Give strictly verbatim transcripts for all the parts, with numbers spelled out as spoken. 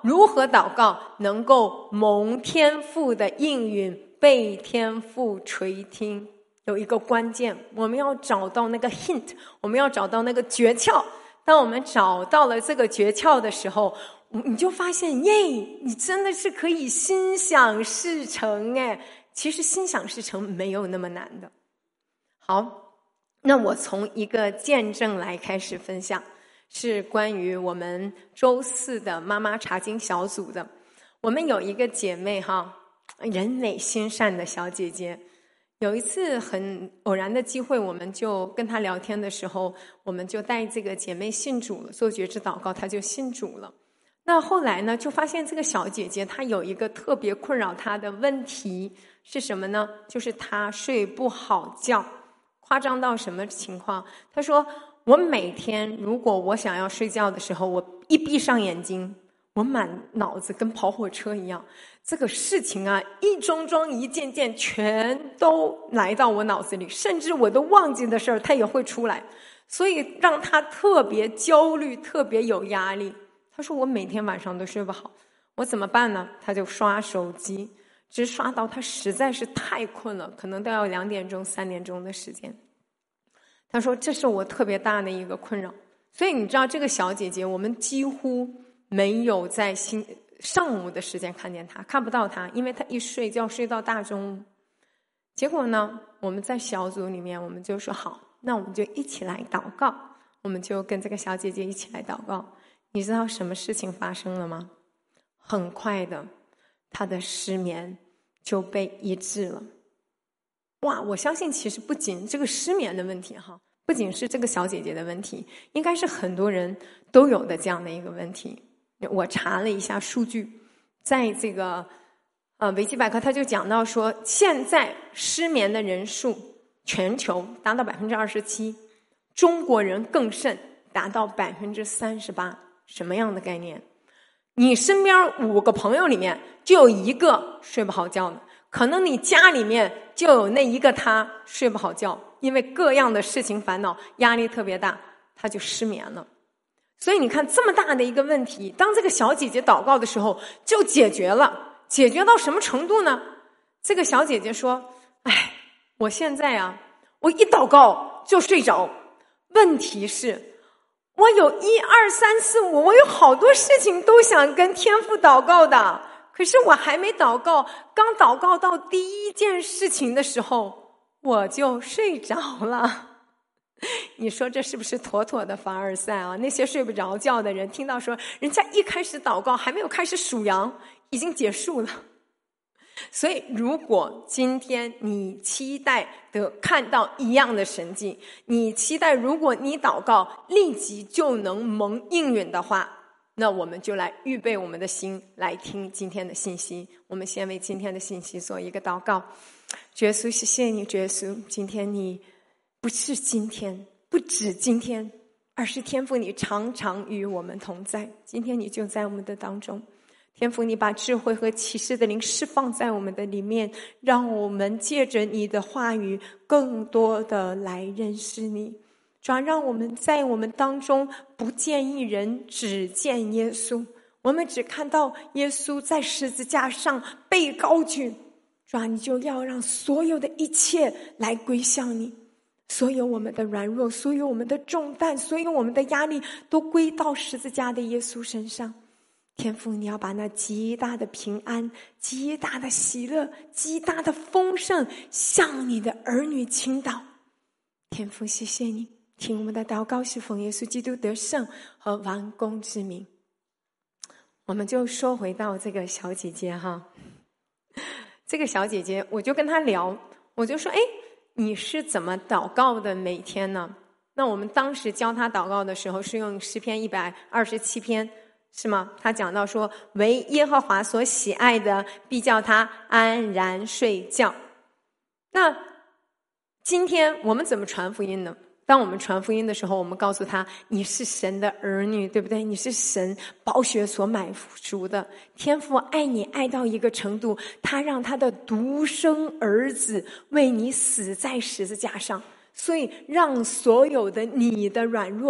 如何祷告能够蒙天父的应允，被天父垂听？有一个关键，我们要找到那个 hint， 我们要找到那个诀窍。当我们找到了这个诀窍的时候，你就发现耶，你真的是可以心想事成哎！其实心想事成没有那么难的。好，那我从一个见证来开始分享，是关于我们周四的妈妈查经小组的。我们有一个姐妹哈，人美心善的小姐姐。有一次很偶然的机会，我们就跟她聊天的时候，我们就带这个姐妹信主了，做觉知祷告，她就信主了。那后来呢，就发现这个小姐姐她有一个特别困扰她的问题是什么呢？就是她睡不好觉。夸张到什么情况？她说我每天如果我想要睡觉的时候，我一闭上眼睛，我满脑子跟跑火车一样，这个事情啊，一桩桩一件件全都来到我脑子里，甚至我都忘记的事儿它也会出来，所以让她特别焦虑，特别有压力。她说我每天晚上都睡不好，我怎么办呢？她就刷手机，直刷到她实在是太困了，可能都要两点钟三点钟的时间。她说这是我特别大的一个困扰。所以你知道这个小姐姐，我们几乎没有在新上午的时间看见她，看不到她，因为她一睡觉睡到大中午。结果呢，我们在小组里面，我们就说好，那我们就一起来祷告，我们就跟这个小姐姐一起来祷告。你知道什么事情发生了吗？很快的，她的失眠就被医治了。哇，我相信其实不仅这个失眠的问题哈，不仅是这个小姐姐的问题，应该是很多人都有的这样的一个问题。我查了一下数据，在这个呃维基百科，他就讲到说，现在失眠的人数全球达到百分之二十七，中国人更甚，达到百分之三十八。什么样的概念？你身边五个朋友里面就有一个睡不好觉的，可能你家里面就有那一个他睡不好觉，因为各样的事情烦恼，压力特别大，他就失眠了。所以你看这么大的一个问题，当这个小姐姐祷告的时候就解决了。解决到什么程度呢？这个小姐姐说，哎，我现在啊，我一祷告就睡着。问题是我有一二三四五，我有好多事情都想跟天父祷告的，可是我还没祷告，刚祷告到第一件事情的时候，我就睡着了。你说这是不是妥妥的凡尔赛啊？那些睡不着觉的人听到说人家一开始祷告还没有开始数羊，已经结束了。所以如果今天你期待的看到一样的神迹，你期待如果你祷告立即就能蒙应允的话，那我们就来预备我们的心来听今天的信息。我们先为今天的信息做一个祷告。主耶稣，谢谢你，主耶稣，今天你不是今天，不止今天，而是天父你常常与我们同在。今天你就在我们的当中，天父你把智慧和启示的灵释放在我们的里面，让我们借着你的话语更多的来认识你。主啊，让我们在我们当中不见一人，只见耶稣。我们只看到耶稣在十字架上被高举，主啊，你就要让所有的一切来归向你，所有我们的软弱，所有我们的重担，所有我们的压力都归到十字架的耶稣身上。天父，你要把那极大的平安，极大的喜乐，极大的丰盛向你的儿女倾倒。天父，谢谢你，听我们的祷告，是奉耶稣基督得胜和完工之名。我们就说回到这个小姐姐哈，这个小姐姐我就跟她聊，我就说，哎，你是怎么祷告的每天呢？那我们当时教她祷告的时候是用诗篇一百二十七篇，是吗？他讲到说，为耶和华所喜爱的，必叫他安然睡觉。那今天我们怎么传福音呢？当我们传福音的时候，我们告诉他，你是神的儿女，对不对？你是神宝血所买赎的。天父爱你爱到一个程度，他让他的独生儿子为你死在十字架上，所以让所有的你的软弱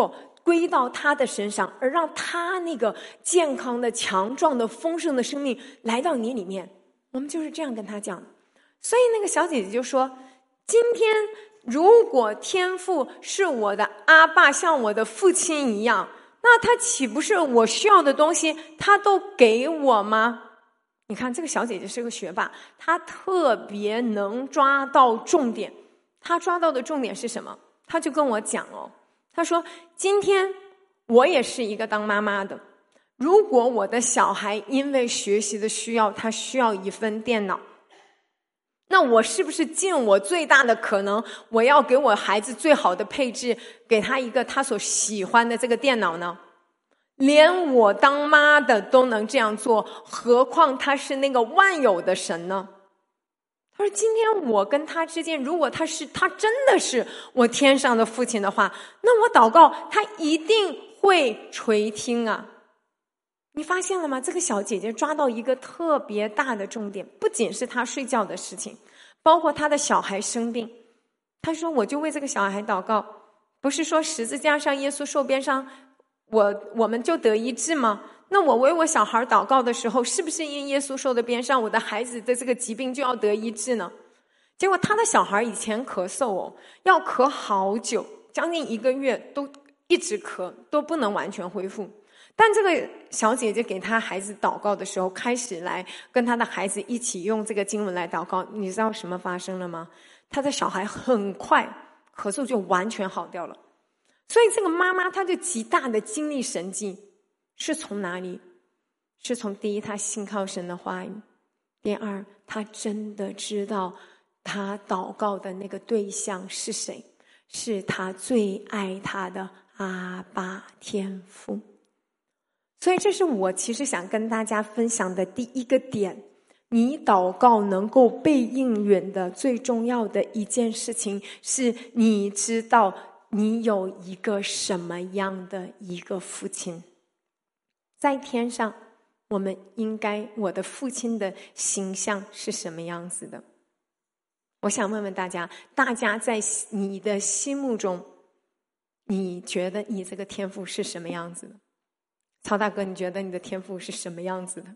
归到他的身上，而让他那个健康的、强壮的、丰盛的生命来到你里面。我们就是这样跟他讲。所以那个小姐姐就说，今天如果天父是我的阿爸，像我的父亲一样，那他岂不是我需要的东西他都给我吗？你看这个小姐姐是个学霸，她特别能抓到重点。她抓到的重点是什么？她就跟我讲哦，她说今天我也是一个当妈妈的，如果我的小孩因为学习的需要，他需要一份电脑，那我是不是尽我最大的可能，我要给我孩子最好的配置，给他一个他所喜欢的这个电脑呢？连我当妈的都能这样做，何况他是那个万有的神呢？他说今天我跟他之间，如果他是他真的是我天上的父亲的话，那我祷告他一定会垂听啊。你发现了吗？这个小姐姐抓到一个特别大的重点，不仅是她睡觉的事情，包括她的小孩生病。她说我就为这个小孩祷告，不是说十字架上耶稣受鞭伤我我们就得医治吗？那我为我小孩祷告的时候，是不是因耶稣受的鞭伤，我的孩子的这个疾病就要得医治呢？结果他的小孩以前咳嗽哦，要咳好久，将近一个月都一直咳，都不能完全恢复。但这个小姐姐给她孩子祷告的时候，开始来跟她的孩子一起用这个经文来祷告，你知道什么发生了吗？她的小孩很快咳嗽就完全好掉了。所以这个妈妈她就极大的经历神迹，是从哪里？是从第一，她信靠神的话语；第二，她真的知道她祷告的那个对象是谁，是她最爱她的阿爸天父。所以这是我其实想跟大家分享的第一个点，你祷告能够被应允的最重要的一件事情，是你知道你有一个什么样的一个父亲。在天上，我们应该，我的父亲的形象是什么样子的？我想问问大家，大家在你的心目中，你觉得你这个天父是什么样子的？曹大哥，你觉得你的天父是什么样子的？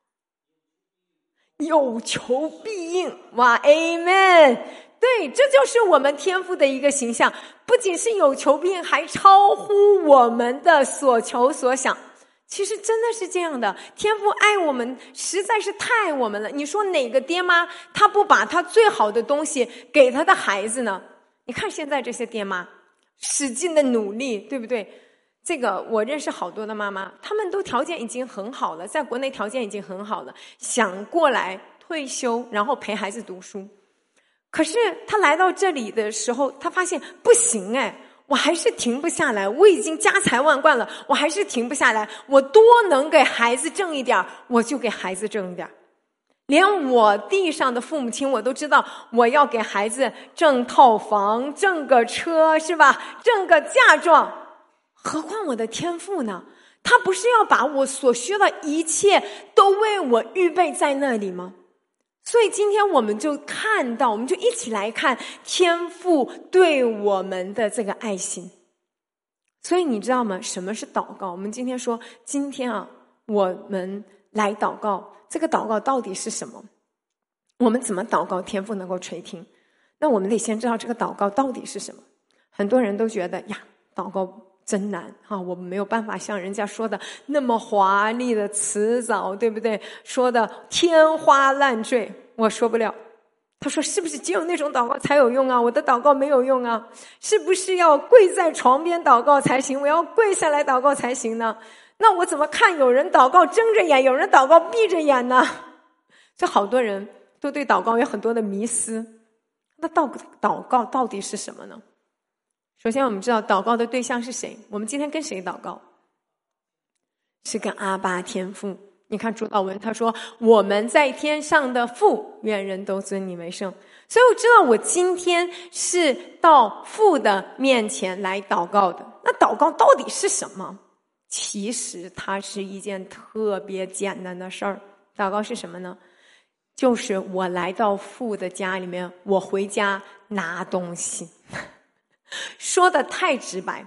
有求必应，哇 Amen。 对，这就是我们天父的一个形象，不仅是有求必应，还超乎我们的所求所想。其实真的是这样的，天父爱我们实在是太爱我们了。你说哪个爹妈他不把他最好的东西给他的孩子呢？你看现在这些爹妈使劲的努力，对不对？这个我认识好多的妈妈，他们都条件已经很好了，在国内条件已经很好了，想过来退休然后陪孩子读书。可是他来到这里的时候，他发现不行哎，我还是停不下来，我已经家财万贯了，我还是停不下来，我多能给孩子挣一点，我就给孩子挣一点。连我地上的父母亲我都知道，我要给孩子挣套房，挣个车，是吧？挣个嫁妆。何况我的天父呢？他不是要把我所需要的一切都为我预备在那里吗？所以今天我们就看到，我们就一起来看天父对我们的这个爱心。所以你知道吗？什么是祷告？我们今天说，今天啊，我们来祷告，这个祷告到底是什么？我们怎么祷告天父能够垂听？那我们得先知道这个祷告到底是什么。很多人都觉得呀，祷告真难啊！我们没有办法像人家说的那么华丽的辞藻，对不对？说的天花乱坠，我说不了。他说是不是只有那种祷告才有用啊？我的祷告没有用啊？是不是要跪在床边祷告才行？我要跪下来祷告才行呢？那我怎么看有人祷告睁着眼，有人祷告闭着眼呢？这好多人都对祷告有很多的迷思。那祷祷告到底是什么呢？首先我们知道祷告的对象是谁，我们今天跟谁祷告？是跟阿爸天父。你看主祷文他说，我们在天上的父，愿人都尊你为圣。所以我知道我今天是到父的面前来祷告的。那祷告到底是什么？其实它是一件特别简单的事儿。祷告是什么呢？就是我来到父的家里面，我回家拿东西。说的太直白，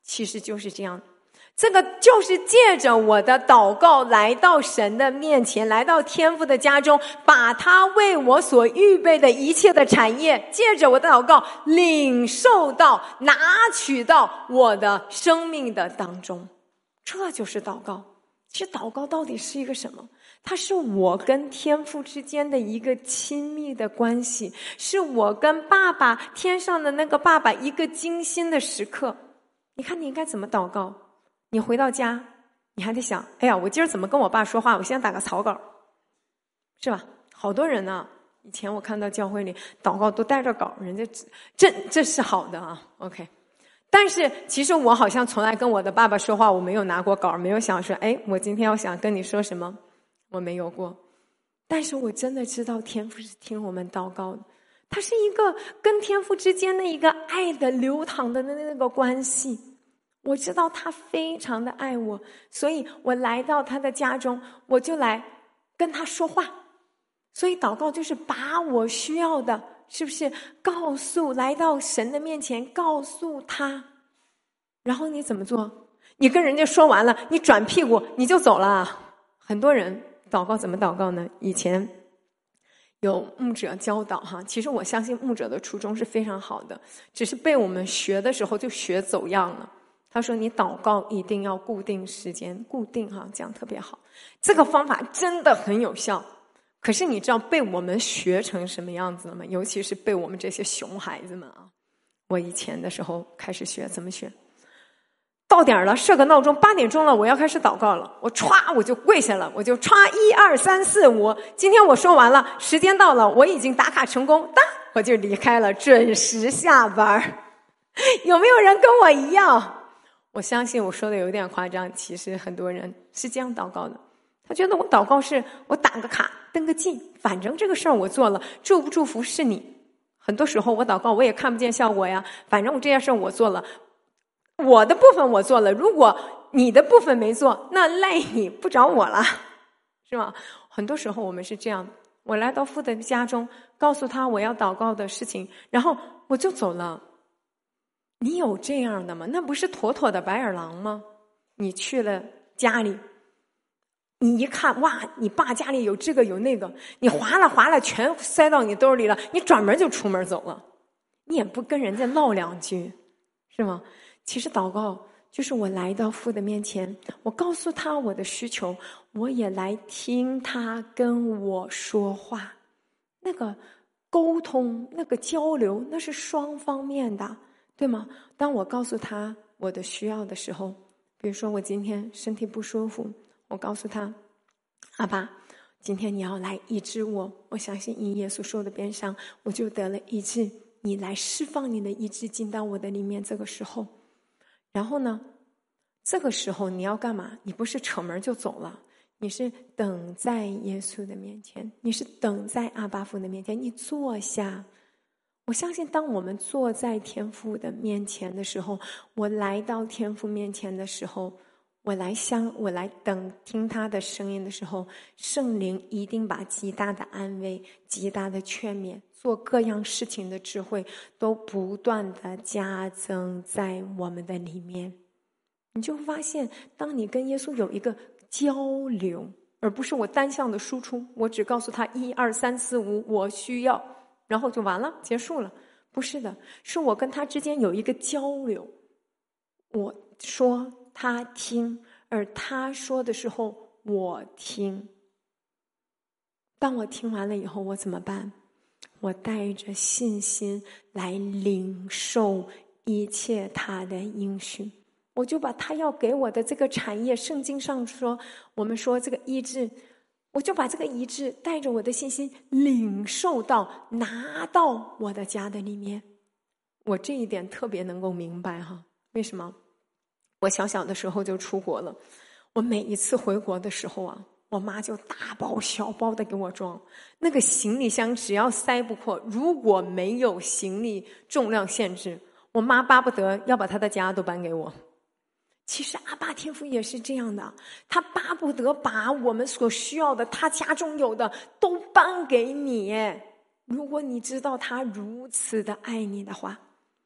其实就是这样，这个就是借着我的祷告来到神的面前，来到天父的家中，把他为我所预备的一切的产业，借着我的祷告领受到，拿取到我的生命的当中。这就是祷告。其实祷告到底是一个什么？它是我跟天父之间的一个亲密的关系，是我跟爸爸，天上的那个爸爸一个精心的时刻。你看你应该怎么祷告？你回到家，你还得想，哎呀，我今儿怎么跟我爸说话？我先打个草稿，是吧？好多人呢，以前我看到教会里祷告都带着稿，人家这这是好的啊 ，OK。但是其实我好像从来跟我的爸爸说话，我没有拿过稿，没有想说，哎，我今天要想跟你说什么，我没有过。但是我真的知道天父是听我们祷告的，他是一个跟天父之间的一个爱的流淌的那个关系。我知道他非常的爱我，所以我来到他的家中，我就来跟他说话。所以祷告就是把我需要的，是不是告诉，来到神的面前告诉他。然后你怎么做？你跟人家说完了，你转屁股你就走了。很多人祷告怎么祷告呢？以前有牧者教导哈，其实我相信牧者的初衷是非常好的，只是被我们学的时候就学走样了。他说你祷告一定要固定时间，固定哈，这样特别好。这个方法真的很有效。可是你知道被我们学成什么样子了吗？尤其是被我们这些熊孩子们啊！我以前的时候开始学，怎么学？到点了，设个闹钟，八点钟了，我要开始祷告了。我歘，我就跪下了，我就歘，一二三四五。今天我说完了，时间到了，我已经打卡成功，哒，我就离开了，准时下班。有没有人跟我一样？我相信我说的有点夸张，其实很多人是这样祷告的。他觉得我祷告是我打个卡登个记，反正这个事儿我做了，祝不祝福是你。很多时候我祷告我也看不见效果呀，反正我这件事儿我做了，我的部分我做了，如果你的部分没做，那赖你不找我了，是吗？很多时候我们是这样，我来到父的家中，告诉他我要祷告的事情，然后我就走了。你有这样的吗？那不是妥妥的白眼狼吗？你去了家里，你一看，哇，你爸家里有这个有那个，你划拉划拉全塞到你兜里了，你转门就出门走了，你也不跟人家唠两句，是吗？其实祷告就是我来到父的面前，我告诉他我的需求，我也来听他跟我说话。那个沟通，那个交流，那是双方面的，对吗？当我告诉他我的需要的时候，比如说我今天身体不舒服，我告诉他，阿爸，今天你要来医治我，我相信因耶稣受的鞭伤，我就得了医治，你来释放你的医治进到我的里面。这个时候，然后呢，这个时候你要干嘛？你不是扯门就走了，你是等在耶稣的面前，你是等在阿爸父的面前，你坐下。我相信当我们坐在天父的面前的时候，我来到天父面前的时候，我来相我来等听他的声音的时候，圣灵一定把极大的安慰、极大的劝勉、做各样事情的智慧都不断的加增在我们的里面。你就发现，当你跟耶稣有一个交流，而不是我单向的输出，我只告诉他一二三四五我需要，然后就完了，结束了。不是的，是我跟他之间有一个交流，我说他听，而他说的时候我听。当我听完了以后，我怎么办？我带着信心来领受一切他的应许，我就把他要给我的这个产业，圣经上说，我们说这个医治，我就把这个医治带着我的信心领受到，拿到我的家的里面。我这一点特别能够明白哈，为什么？我小小的时候就出国了，我每一次回国的时候啊，我妈就大包小包的给我装，那个行李箱只要塞不破，如果没有行李重量限制，我妈巴不得要把她的家都搬给我。其实阿爸天父也是这样的，他巴不得把我们所需要的，他家中有的都搬给你。如果你知道他如此的爱你的话，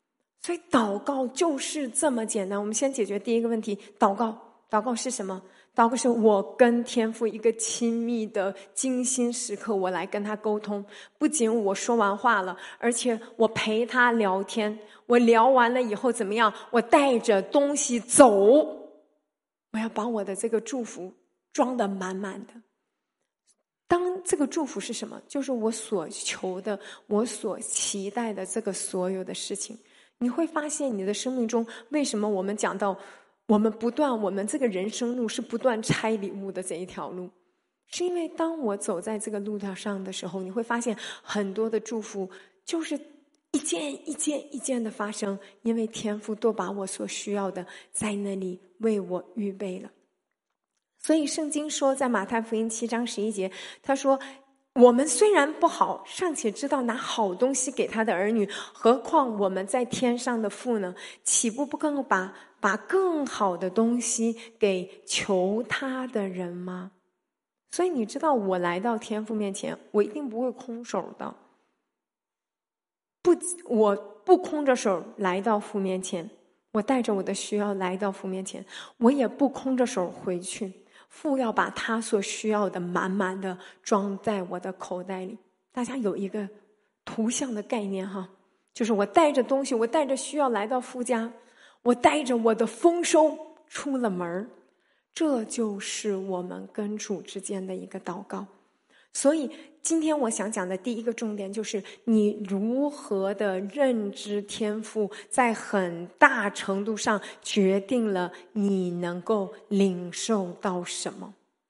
所以祷告就是这么简单。我们先解决第一个问题，祷告，祷告是什么？祷告是我跟天父一个亲密的精心时刻，我来跟他沟通。不仅我说完话了，而且我陪他聊天。我聊完了以后怎么样？我带着东西走，我要把我的这个祝福装得满满的。当这个祝福是什么？就是我所求的，我所期待的这个所有的事情。你会发现你的生命中，为什么我们讲到我们不断，我们这个人生路是不断拆礼物的这一条路，是因为当我走在这个路条上的时候，你会发现很多的祝福就是一件一件一件的发生，因为天父都把我所需要的在那里为我预备了。所以圣经说，在马太福音七章十一节，他说我们虽然不好，尚且知道拿好东西给他的儿女，何况我们在天上的父呢？岂不不更把把更好的东西给求他的人吗？所以你知道，我来到天父面前，我一定不会空手的。不，我不空着手来到父面前，我带着我的需要来到父面前，我也不空着手回去。父要把他所需要的满满的装在我的口袋里。大家有一个图像的概念哈，就是我带着东西，我带着需要来到父家，我带着我的丰收出了门，这就是我们跟主之间的一个祷告。所以今天我想讲的第一个重点，就是你如何的认知天赋，在很大程度上决定了你能够领受到什么。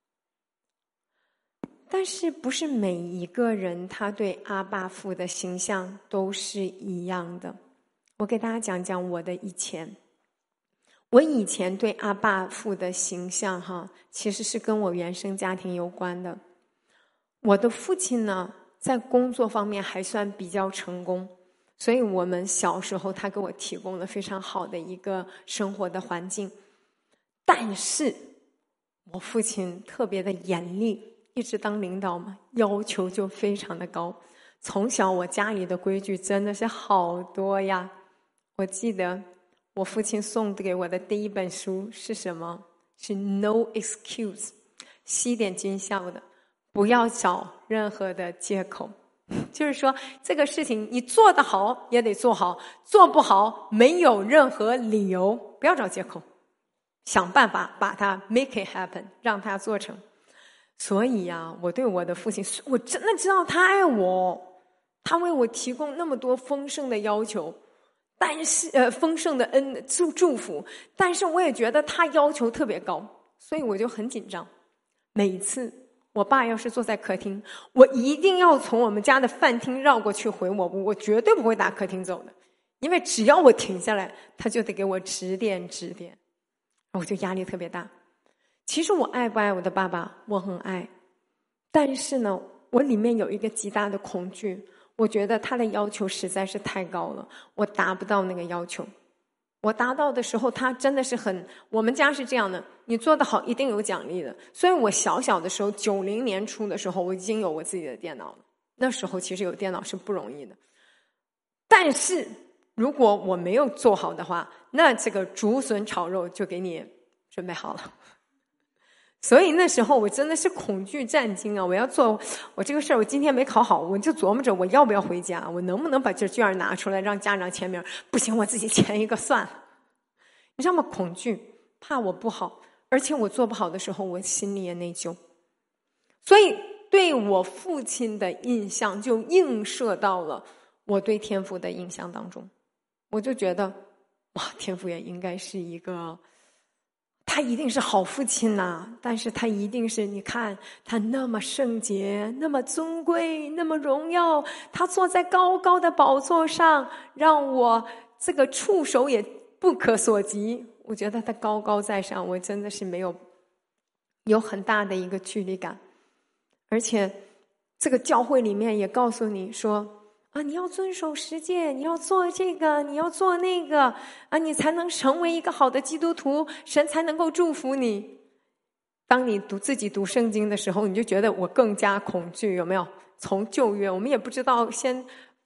但是不是每一个人他对阿爸父的形象都是一样的。我给大家讲讲我的以前。我以前对阿爸父的形象哈，其实是跟我原生家庭有关的。我的父亲呢，在工作方面还算比较成功，所以我们小时候他给我提供了非常好的一个生活的环境。但是我父亲特别的严厉，一直当领导嘛，要求就非常的高。从小我家里的规矩真的是好多呀。我记得我父亲送给我的第一本书是什么？是 No Excuse， 西点军校的，不要找任何的借口。就是说这个事情你做得好也得做好，做不好没有任何理由，不要找借口，想办法把它 make it happen， 让它做成。所以呀、啊，我对我的父亲，我真的知道他爱我，他为我提供那么多丰盛的要求，但是呃丰盛的恩祝祝福，但是我也觉得他要求特别高，所以我就很紧张。每一次我爸要是坐在客厅，我一定要从我们家的饭厅绕过去回我屋，我绝对不会打客厅走的，因为只要我停下来，他就得给我指点指点，我就压力特别大。其实我爱不爱我的爸爸？我很爱，但是呢，我里面有一个极大的恐惧，我觉得他的要求实在是太高了，我达不到那个要求。我达到的时候，他真的是很，我们家是这样的，你做得好一定有奖励的。所以我小小的时候，九零年初的时候，我已经有我自己的电脑了。那时候其实有电脑是不容易的，但是如果我没有做好的话，那这个竹笋炒肉就给你准备好了。所以那时候我真的是恐惧战惊啊！我要做我这个事儿，我今天没考好，我就琢磨着我要不要回家，我能不能把这卷拿出来让家长签名？不行，我自己签一个算了。你知道吗？恐惧，怕我不好，而且我做不好的时候，我心里也内疚。所以对我父亲的印象就映射到了我对天父的印象当中。我就觉得，哇，天父也应该是一个。他一定是好父亲呐、啊，但是他一定是，你看他那么圣洁，那么尊贵，那么荣耀，他坐在高高的宝座上，让我这个触手也不可所及。我觉得他高高在上，我真的是没有有很大的一个距离感。而且这个教会里面也告诉你说啊，你要遵守十诫，你要做这个，你要做那个啊，你才能成为一个好的基督徒，神才能够祝福你。当你读自己读圣经的时候，你就觉得我更加恐惧，有没有？从旧约，我们也不知道先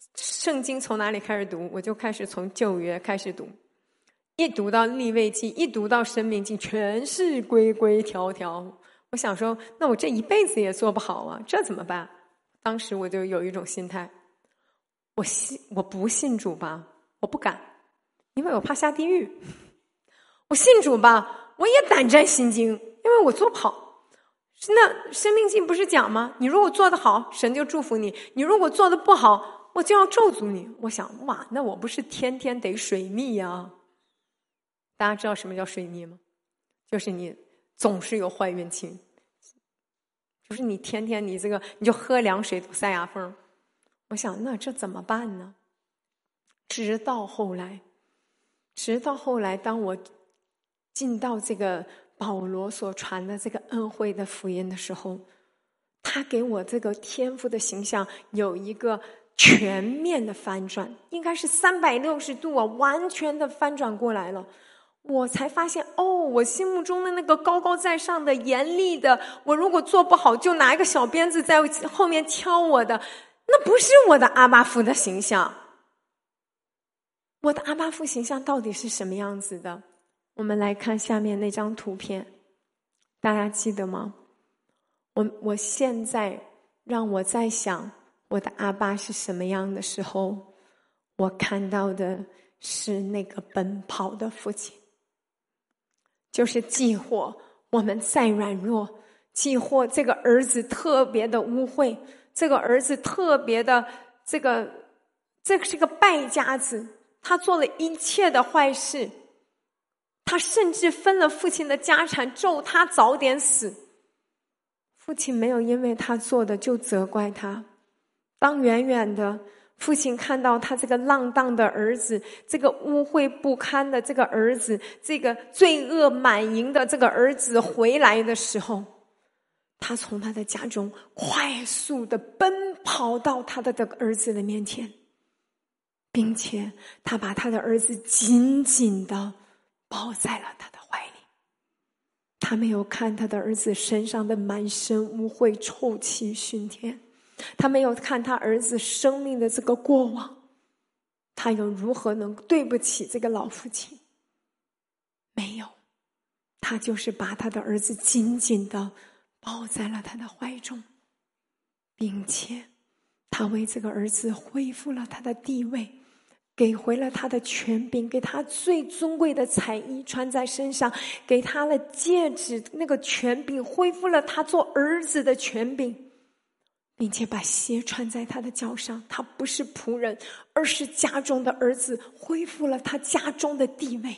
圣经从哪里开始读，我就开始从旧约开始读，一读到利未记，一读到申命记，全是规规条条。我想说，那我这一辈子也做不好啊，这怎么办？当时我就有一种心态，我信我不信主吧，我不敢，因为我怕下地狱。我信主吧，我也胆战心惊，因为我做不好。那申命记不是讲吗？你如果做得好，神就祝福你；你如果做得不好，我就要咒诅你。我想，哇，那我不是天天得水逆呀？大家知道什么叫水逆吗？就是你总是有坏运气，就是你天天你这个你就喝凉水都塞牙缝。我想，那这怎么办呢？直到后来，直到后来，当我进到这个保罗所传的这个恩惠的福音的时候，他给我这个天父的形象有一个全面的翻转，应该是三百六十度啊，完全的翻转过来了。我才发现，哦，我心目中的那个高高在上的严厉的，我如果做不好就拿一个小鞭子在后面敲我的，那不是我的阿爸父的形象。我的阿爸父形象到底是什么样子的？我们来看下面那张图片，大家记得吗？我我现在让我在想我的阿爸是什么样的时候，我看到的是那个奔跑的父亲，就是既或我们再软弱，既或这个儿子特别的污秽，这个儿子特别的这个这个是个败家子，他做了一切的坏事，他甚至分了父亲的家产，咒他早点死。父亲没有因为他做的就责怪他。当远远的父亲看到他这个浪荡的儿子，这个污秽不堪的这个儿子，这个罪恶满盈的这个儿子回来的时候，他从他的家中快速的奔跑到他的这个儿子的面前，并且他把他的儿子紧紧的抱在了他的怀里。他没有看他的儿子身上的满身污秽，臭气熏天，他没有看他儿子生命的这个过往，他又如何能对不起这个老父亲？没有，他就是把他的儿子紧紧的抱在了他的怀中，并且他为这个儿子恢复了他的地位，给回了他的权柄，给他最尊贵的彩衣穿在身上，给他了戒指，那个权柄恢复了他做儿子的权柄，并且把鞋穿在他的脚上。他不是仆人，而是家中的儿子，恢复了他家中的地位。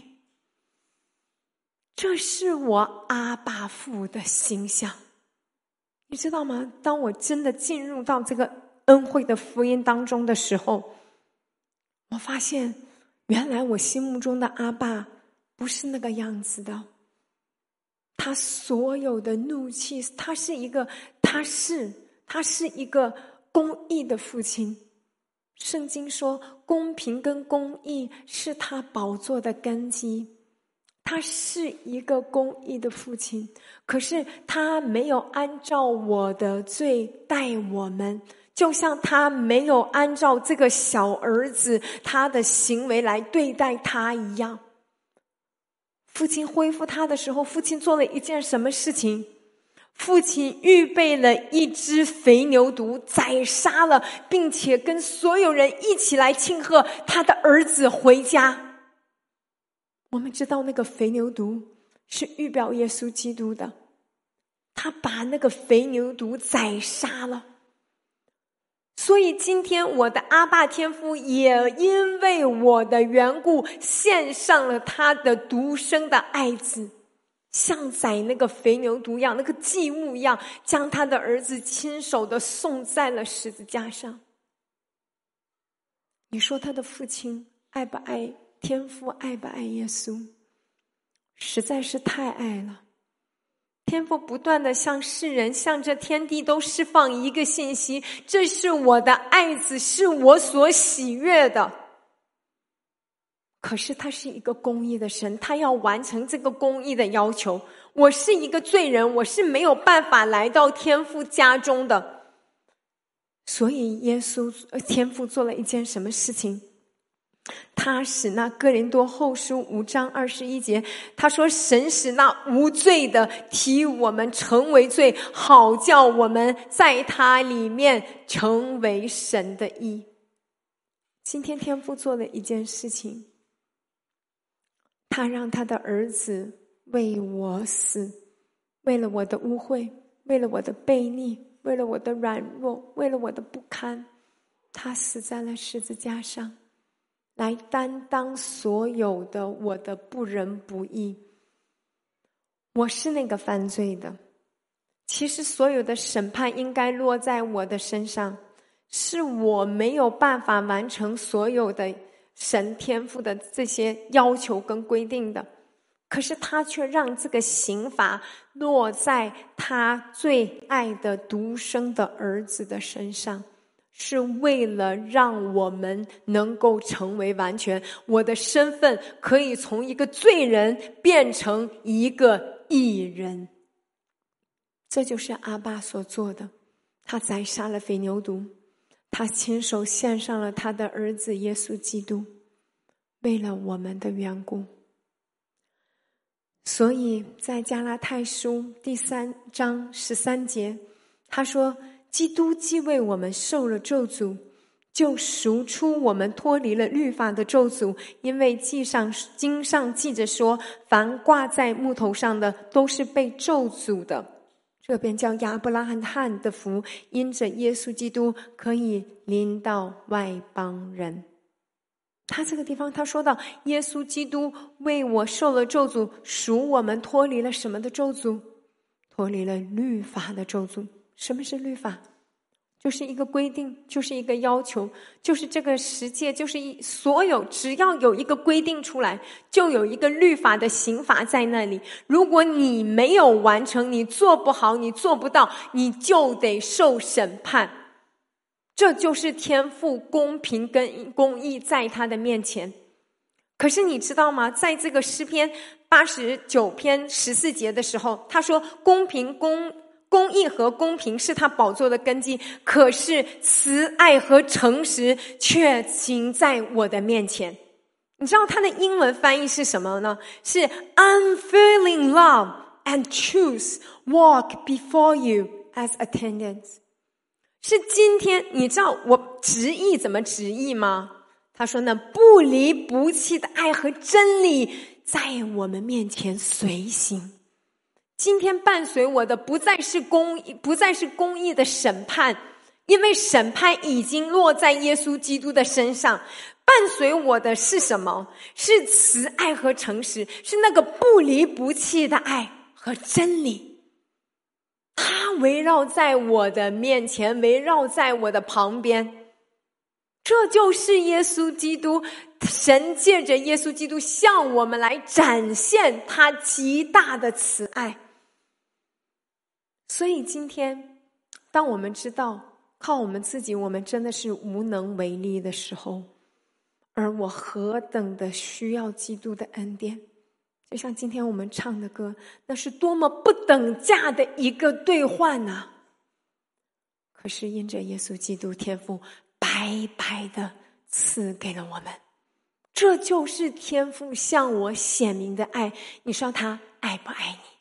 这是我阿爸父的形象，你知道吗？当我真的进入到这个恩惠的福音当中的时候，我发现原来我心目中的阿爸不是那个样子的。他所有的怒气，他是一个他是他是一个公义的父亲。圣经说公平跟公义是他宝座的根基，他是一个公义的父亲，可是他没有按照我的罪待我们，就像他没有按照这个小儿子他的行为来对待他一样。父亲恢复他的时候，父亲做了一件什么事情？父亲预备了一只肥牛犊，宰杀了，并且跟所有人一起来庆贺他的儿子回家。我们知道那个肥牛犊是预表耶稣基督的，他把那个肥牛犊宰杀了。所以今天我的阿爸天父也因为我的缘故献上了他的独生的爱子，像宰那个肥牛犊一样，那个祭物一样，将他的儿子亲手的送在了十字架上。你说他的父亲爱不爱天父，爱不爱耶稣？实在是太爱了。天父不断的向世人，向这天地都释放一个信息，这是我的爱子，是我所喜悦的。可是他是一个公义的神，他要完成这个公义的要求。我是一个罪人，我是没有办法来到天父家中的， 所以耶稣天父做了一件什么事情？他使那哥林多后书五章二十一节，他说神使那无罪的替我们成为罪，好叫我们在他里面成为神的义。今天天父做了一件事情，他让他的儿子为我死，为了我的污秽，为了我的悖逆，为了我的软弱，为了我的不堪，他死在了十字架上，来担当所有的我的不仁不义。我是那个犯罪的，其实所有的审判应该落在我的身上，是我没有办法完成所有的神天父的这些要求跟规定的，可是他却让这个刑罚落在他最爱的独生的儿子的身上，是为了让我们能够成为完全，我的身份可以从一个罪人变成一个义人。这就是阿爸所做的，他宰杀了肥牛犊，他亲手献上了他的儿子耶稣基督，为了我们的缘故。所以在加拉太书第三章十三节，他说基督既为我们受了咒诅，就赎出我们脱离了律法的咒诅，因为记上经上记着说，凡挂在木头上的都是被咒诅的。这边叫亚伯拉罕的福，因着耶稣基督可以临到外邦人。他这个地方他说到耶稣基督为我受了咒诅，赎我们脱离了什么的咒诅？脱离了律法的咒诅。什么是律法？就是一个规定，就是一个要求，就是这个世界，就是一所有只要有一个规定出来，就有一个律法的刑罚在那里。如果你没有完成，你做不好，你做不到，你就得受审判。这就是天父公平跟公义在他的面前。可是你知道吗？在这个诗篇八十九篇十四节的时候，他说公平公公义和公平是他宝座的根基，可是慈爱和诚实却行在我的面前。你知道他的英文翻译是什么呢？是 unfailing love and truth walk before you as attendants。是今天你知道我直译怎么直译吗？他说呢，不离不弃的爱和真理在我们面前随行。今天伴随我的不再是公义，不再是公义的审判，因为审判已经落在耶稣基督的身上。伴随我的是什么？是慈爱和诚实，是那个不离不弃的爱和真理。它围绕在我的面前，围绕在我的旁边。这就是耶稣基督，神借着耶稣基督向我们来展现他极大的慈爱。所以今天当我们知道靠我们自己我们真的是无能为力的时候，而我何等的需要基督的恩典，就像今天我们唱的歌，那是多么不等价的一个兑换啊！可是因着耶稣基督天父白白的赐给了我们，这就是天父向我显明的爱。你说他爱不爱你？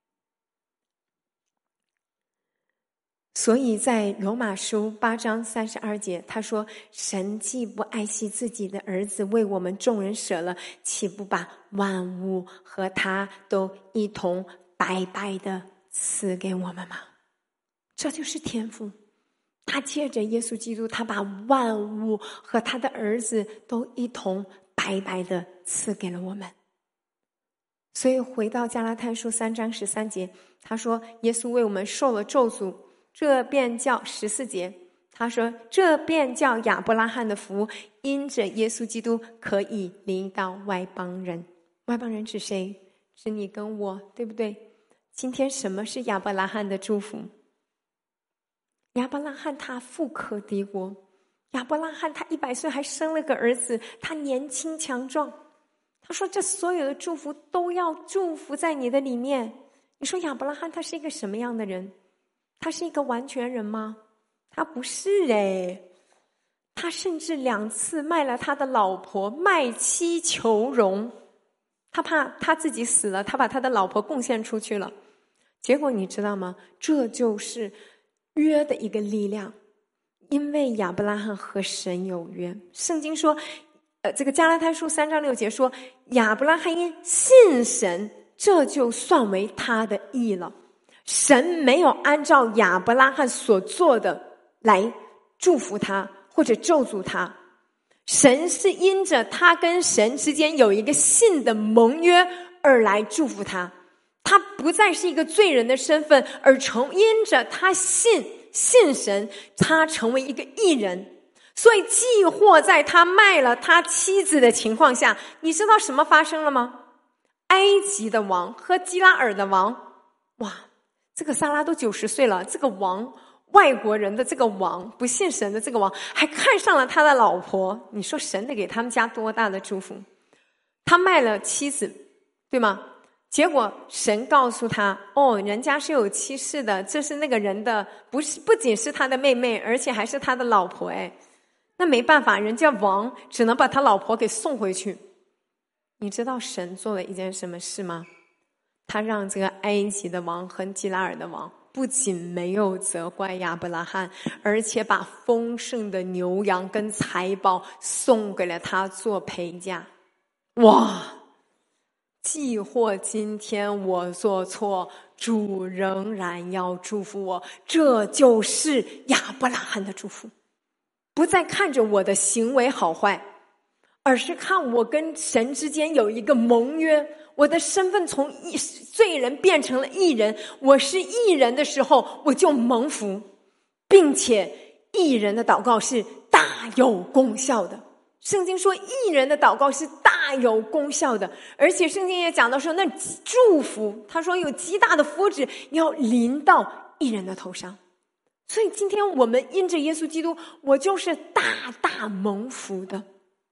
所以在罗马书八章三十二节，他说神既不爱惜自己的儿子，为我们众人舍了，岂不把万物和他都一同白白的赐给我们吗？这就是天父，他借着耶稣基督，他把万物和他的儿子都一同白白的赐给了我们。所以回到加拉太书三章十三节，他说耶稣为我们受了咒诅，这便叫十四节，他说这便叫亚伯拉罕的福，因着耶稣基督可以临到外邦人。外邦人指谁？指你跟我，对不对？今天什么是亚伯拉罕的祝福？亚伯拉罕他富可敌国，亚伯拉罕他一百岁还生了个儿子，他年轻强壮。他说这所有的祝福都要祝福在你的里面。你说亚伯拉罕他是一个什么样的人？他是一个完全人吗？ 他不是诶，他甚至两次卖了他的老婆，卖妻求荣。他怕他自己死了，他把他的老婆贡献出去了。结果你知道吗？这就是约的一个力量。因为亚伯拉罕和神有约，圣经说，呃，这个加拉太书三章六节说，亚伯拉罕因信神，这就算为他的义了。神没有按照亚伯拉罕所做的来祝福他或者咒诅他，神是因着他跟神之间有一个信的盟约而来祝福他。他不再是一个罪人的身份，而成因着他信信神，他成为一个义人。所以既或在他卖了他妻子的情况下，你知道什么发生了吗？埃及的王和基拉尔的王，哇，这个撒拉都九十岁了，这个王，外国人的这个王，不信神的这个王，还看上了他的老婆。你说神得给他们家多大的祝福？他卖了妻子，对吗？结果神告诉他，哦，人家是有妻室的，这是那个人的，不是不仅是他的妹妹，而且还是他的老婆。哎，那没办法，人家王只能把他老婆给送回去。你知道神做了一件什么事吗？他让这个埃及的王和基拉尔的王不仅没有责怪亚伯拉罕，而且把丰盛的牛羊跟财宝送给了他做陪嫁。哇！既或今天我做错，主仍然要祝福我，这就是亚伯拉罕的祝福。不再看着我的行为好坏，而是看我跟神之间有一个盟约，我的身份从罪人变成了义人，我是义人的时候我就蒙福，并且义人的祷告是大有功效的。圣经说义人的祷告是大有功效的，而且圣经也讲到说那祝福，他说有极大的福祉要临到义人的头上。所以今天我们因着耶稣基督，我就是大大蒙福的。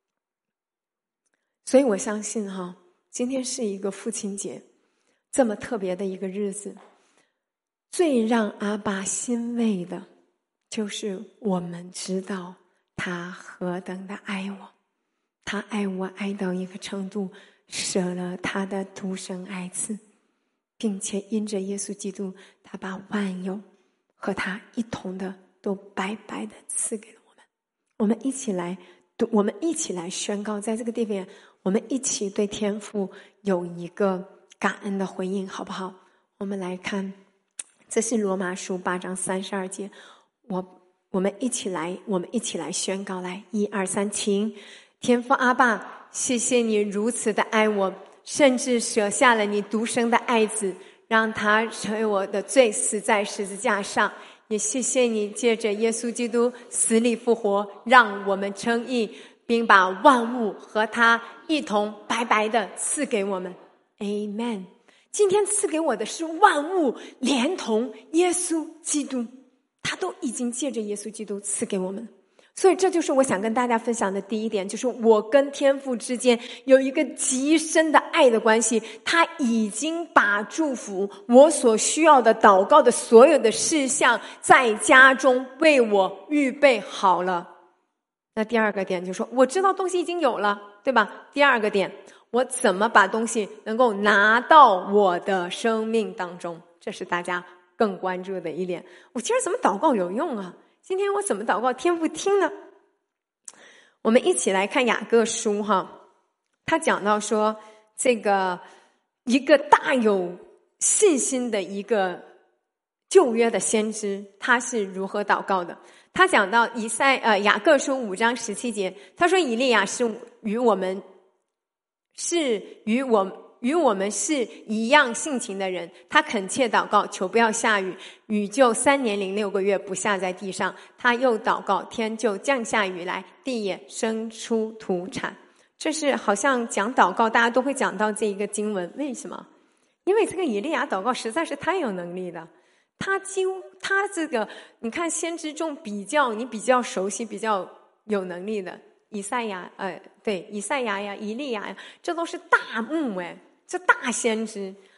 所以我相信哈，今天是一个父亲节，这么特别的一个日子，最让阿爸欣慰的就是我们知道他何等的爱我，他爱我爱到一个程度，舍了他的独生爱子，并且因着耶稣基督，他把万有和他一同的都白白的赐给了我们。我们一起来我们一起来宣告，在这个地方我们一起对天父有一个感恩的回应，好不好？我们来看，这是罗马书八章三十二节，我我们一起来，我们一起来宣告，来，一二三，请。天父阿爸，谢谢你如此的爱我，甚至舍下了你独生的爱子，让他成为我的罪，死在十字架上。也谢谢你借着耶稣基督死里复活，让我们称义，并把万物和他一同白白的赐给我们。 Amen。 今天赐给我的是万物，连同耶稣基督，他都已经借着耶稣基督赐给我们。所以这就是我想跟大家分享的第一点，就是我跟天父之间有一个极深的爱的关系，他已经把祝福我所需要的祷告的所有的事项在家中为我预备好了。那第二个点就是说，我知道东西已经有了，对吧？第二个点，我怎么把东西能够拿到我的生命当中，这是大家更关注的一点。我今儿怎么祷告有用啊？今天我怎么祷告天父听呢？我们一起来看雅各书哈，他讲到说，这个一个大有信心的一个旧约的先知，他是如何祷告的。他讲到以赛呃雅各书五章十七节，他说以利亚是与我们是与我与我们是一样性情的人，他恳切祷告，求不要下雨，雨就三年零六个月不下在地上。他又祷告，天就降下雨来，地也生出土产。这是好像讲祷告大家都会讲到这一个经文，为什么？因为这个以利亚祷告实在是太有能力了。他几乎他这个你看先知中比较你比较熟悉比较有能力的以赛亚呃对以赛亚呀以利亚呀，这都是大牧哎，这大先知，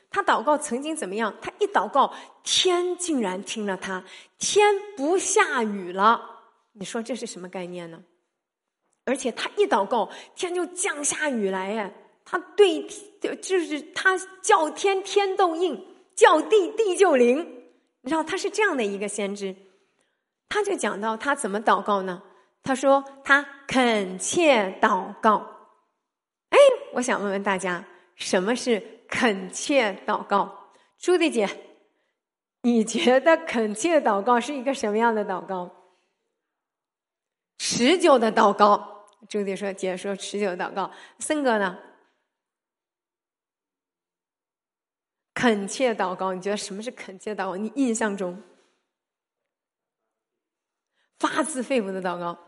他祷告曾经怎么样？他一祷告，天竟然听了他，天不下雨了。你说这是什么概念呢？而且他一祷告，天就降下雨来耶。他对，就是他叫天，天都应；叫地，地就灵。你知道他是这样的一个先知。他就讲到他怎么祷告呢？他说他恳切祷告。哎，我想问问大家，什么是恳切祷告？朱迪姐，你觉得恳切祷告是一个什么样的祷告？持久的祷告。朱迪说，姐说持久的祷告。森哥呢？恳切祷告，你觉得什么是恳切祷告？你印象中发自肺腑的祷告。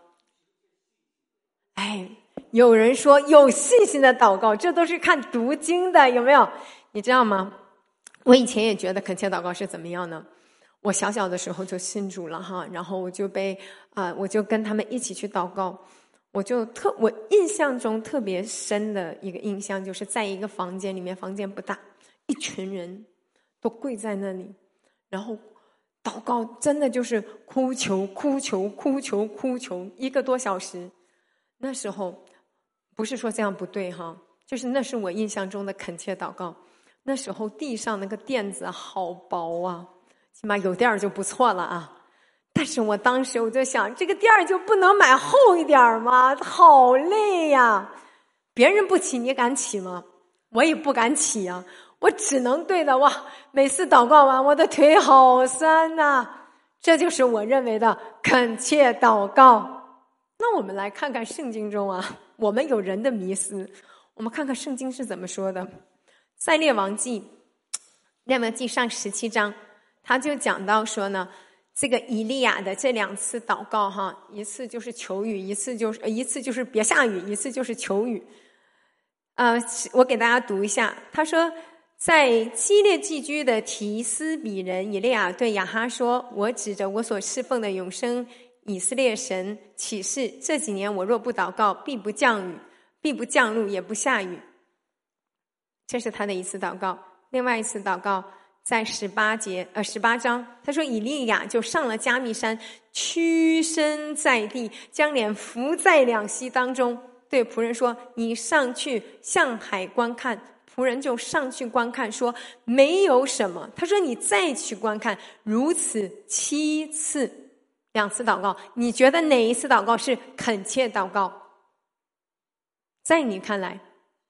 哎，有人说有信心的祷告，这都是看读经的，有没有？你知道吗？我以前也觉得恳切祷告是怎么样呢？我小小的时候就信主了哈，然后我就被啊、呃，我就跟他们一起去祷告。我就特我印象中特别深的一个印象，就是在一个房间里面，房间不大，一群人都跪在那里，然后祷告，真的就是哭求哭求哭求哭求一个多小时。那时候不是说这样不对哈，就是那是我印象中的恳切祷告。那时候地上那个垫子好薄啊，起码有垫儿就不错了啊。但是我当时我就想，这个垫儿就不能买厚一点吗？好累呀！别人不起，你敢起吗？我也不敢起呀、啊，我只能对的哇！每次祷告完，我的腿好酸呐、啊。这就是我认为的恳切祷告。那我们来看看圣经中啊，我们有人的迷思，我们看看圣经是怎么说的。在列王记，列王记上十七章，他就讲到说呢。这个以利亚的这两次祷告哈，一次就是求雨，一次就是一次就是别下雨，一次就是求雨。呃，我给大家读一下，他说，在基列寄居的提斯比人以利亚对亚哈说：“我指着我所侍奉的永生以色列神起誓，这几年我若不祷告，必不降雨，必不降露，也不下雨。”这是他的一次祷告。另外一次祷告。在十八节呃十八章，他说以利亚就上了加密山，屈身在地，将脸伏在两膝当中，对仆人说：“你上去向海观看。”仆人就上去观看，说：“没有什么。”他说：“你再去观看。”如此七次，两次祷告，你觉得哪一次祷告是恳切祷告？在你看来？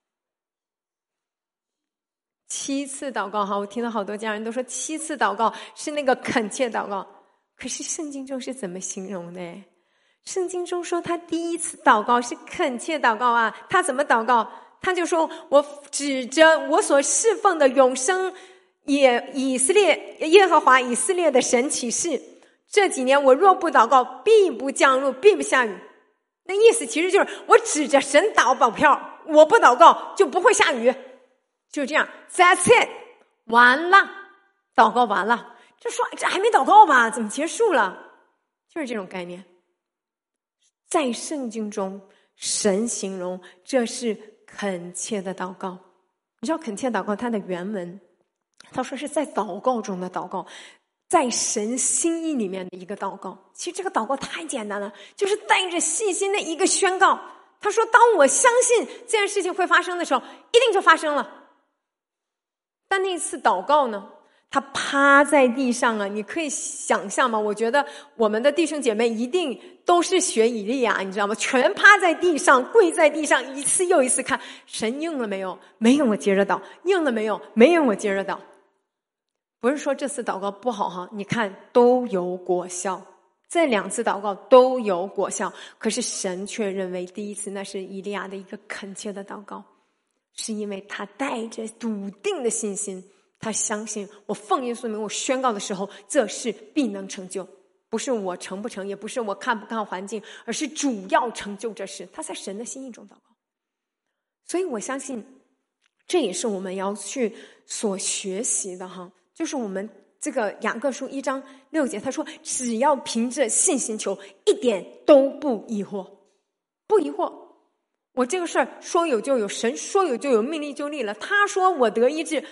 七次祷告哈，我听到好多家人都说七次祷告是那个恳切祷告，可是圣经中是怎么形容的？圣经中说他第一次祷告是恳切祷告啊，他怎么祷告？他就说：“我指着我所侍奉的永生也以色列耶和华以色列的神起誓，这几年我若不祷告，必不降露，必不下雨。”那意思其实就是我指着神打保票，我不祷告就不会下雨。就这样 ，That's it， 完了，祷告完了。这说这还没祷告吧？怎么结束了？就是这种概念。在圣经中，神形容这是恳切的祷告。你知道恳切祷告它的原文，他说是在祷告中的祷告，在神心意里面的一个祷告。其实这个祷告太简单了，就是带着信心的一个宣告。他说：“当我相信这件事情会发生的时候，一定就发生了。”但那次祷告呢，他趴在地上啊，你可以想象吗？我觉得我们的弟兄姐妹一定都是学以利亚，你知道吗？全趴在地上，跪在地上，一次又一次看神应了没有？没有，我接着祷。应了没有？没有，我接着祷。不是说这次祷告不好哈，你看都有果效，这两次祷告都有果效。可是神却认为第一次那是以利亚的一个恳切的祷告。是因为他带着笃定的信心，他相信我奉耶稣名我宣告的时候，这事必能成就。不是我成不成，也不是我看不看环境，而是主要成就这事。他在神的心意中祷告。所以我相信这也是我们要去所学习的哈，就是我们这个雅各书一章六节，他说只要凭着信心求，一点都不疑惑，不疑惑。我这个事儿说有就有，神说有就有，命立就立了。他说我得医治，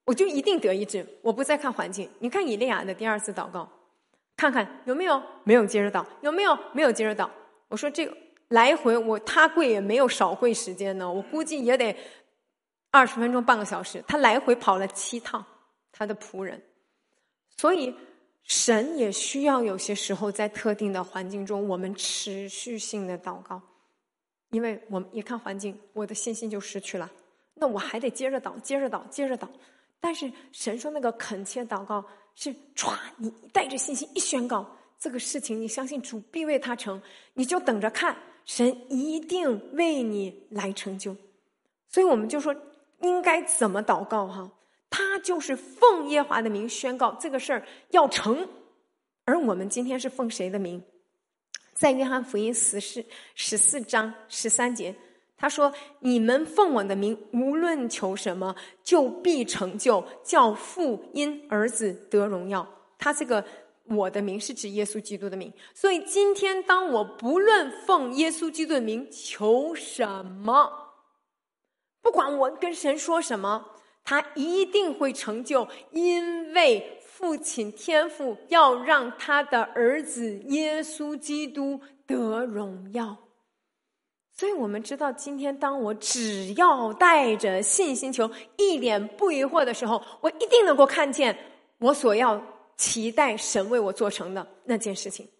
我就一定得医治，我不再看环境。你看以利亚的第二次祷告，看看有没有，没有，接着祷，有没有，没有，接着祷。我说这个来回我他跪也没有少跪时间呢，我估计也得二十分钟半个小时，他来回跑了七趟，他的仆人。所以神也需要有些时候在特定的环境中我们持续性的祷告，因为我们一看环境我的信心就失去了，那我还得接着祷接着祷接着祷。但是神说那个恳切祷告是唰，你带着信心一宣告这个事情，你相信主必为他成，你就等着看神一定为你来成就。所以我们就说应该怎么祷告哈？他就是奉耶和华的名宣告这个事儿要成。而我们今天是奉谁的名？在约翰福音十四十四章十三节，他说你们奉我的名无论求什么就必成就，叫父因儿子得荣耀。他这个我的名是指耶稣基督的名。所以今天当我不论奉耶稣基督的名求什么，不管我跟神说什么，他一定会成就，因为父亲天父要让他的儿子耶稣基督得荣耀。所以我们知道今天当我只要带着信心求，一点不疑惑的时候，我一定能够看见我所要期待神为我做成的那件事情。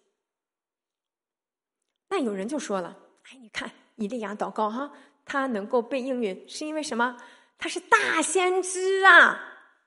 那有人就说了，哎，你看以利亚祷告哈，他能够被应允是因为什么？他是大先知啊。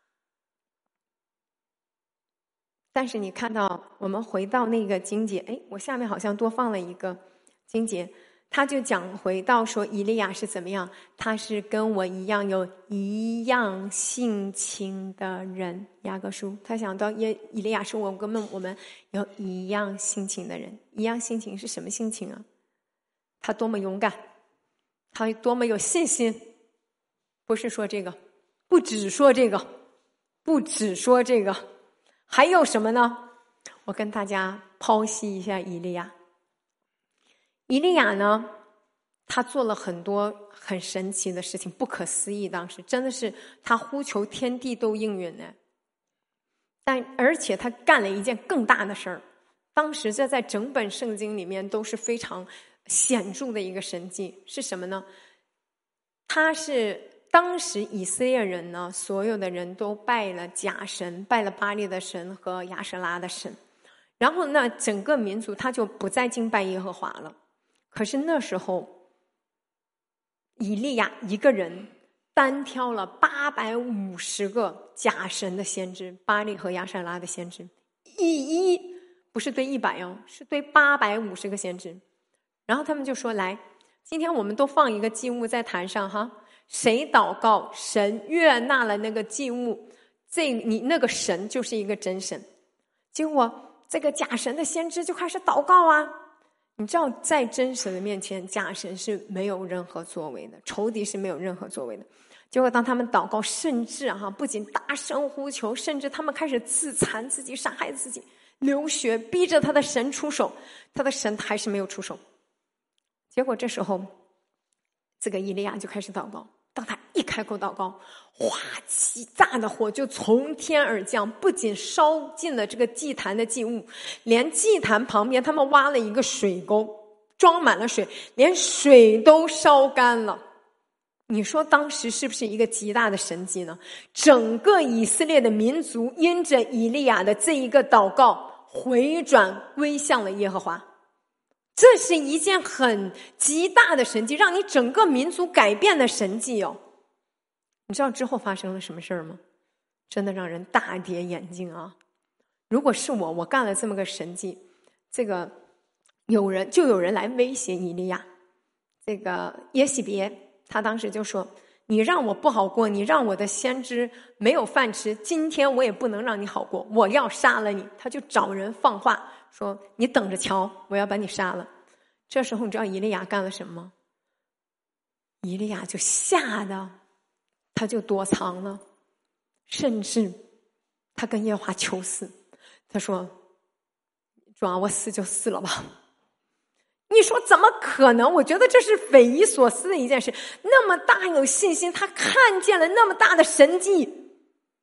但是你看到我们回到那个经节，哎，我下面好像多放了一个经节，他就讲回到说以利亚是怎么样，他是跟我一样有一样性情的人。雅各书他想到耶以利亚是我跟我们有一样性情的人。一样性情是什么性情啊？他多么勇敢，他多么有信心。不是说这个，不只说这个，不只说这个，还有什么呢？我跟大家剖析一下以利亚。以利亚呢，他做了很多很神奇的事情，不可思议，当时真的是他呼求天地都应允呢。但而且他干了一件更大的事儿，当时这在整本圣经里面都是非常显著的一个神迹，是什么呢？他是当时以色列人呢，所有的人都拜了假神，拜了巴力的神和亚舍拉的神，然后呢，整个民族他就不再敬拜耶和华了。可是那时候以利亚一个人单挑了八百五十个假神的先知，巴力和亚舍拉的先知，一一不是对一百哦，是对八百五十个先知。然后他们就说，来，今天我们都放一个祭物在坛上哈，谁祷告神悦纳了那个祭物，这你那个神就是一个真神。结果这个假神的先知就开始祷告啊。你知道在真神的面前，假神是没有任何作为的，仇敌是没有任何作为的。结果当他们祷告，甚至啊，不仅大声呼求，甚至他们开始自残自己，杀害自己，流血，逼着他的神出手，他的神还是没有出手。结果这时候这个以利亚就开始祷告，当他一开口祷告，哗，极大的火就从天而降，不仅烧尽了这个祭坛的祭物，连祭坛旁边他们挖了一个水沟，装满了水，连水都烧干了。你说当时是不是一个极大的神迹呢？整个以色列的民族因着以利亚的这一个祷告回转归向了耶和华，这是一件很极大的神迹，让你整个民族改变的神迹哦。你知道之后发生了什么事儿吗？真的让人大跌眼镜啊！如果是我，我干了这么个神迹，这个有人就有人来威胁以利亚，这个耶洗别他当时就说，你让我不好过，你让我的先知没有饭吃，今天我也不能让你好过，我要杀了你。他就找人放话说，你等着瞧，我要把你杀了。这时候你知道以利亚干了什么吗？以利亚就吓得他就躲藏了，甚至他跟耶和华求死，他说，主啊，我死就死了吧。你说怎么可能？我觉得这是匪夷所思的一件事。那么大有信心，他看见了那么大的神迹，